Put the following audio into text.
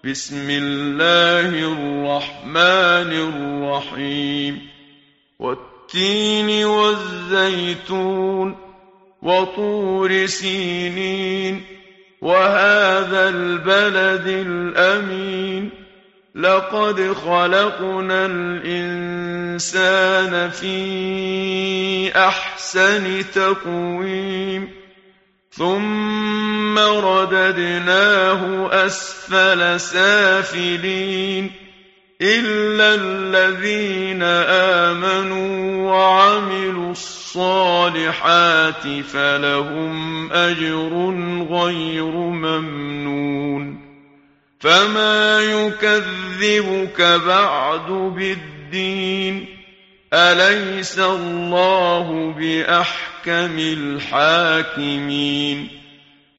بسم الله الرحمن الرحيم والتين والزيتون وطور سينين وهذا البلد الأمين لقد خلقنا الإنسان في أحسن تقويم ثم رددناه أسفل سافلين إلا الذين آمنوا وعملوا الصالحات فلهم أجر غير ممنون فما يكذبك بعد بالدين أليس الله بأحكم الحاكمين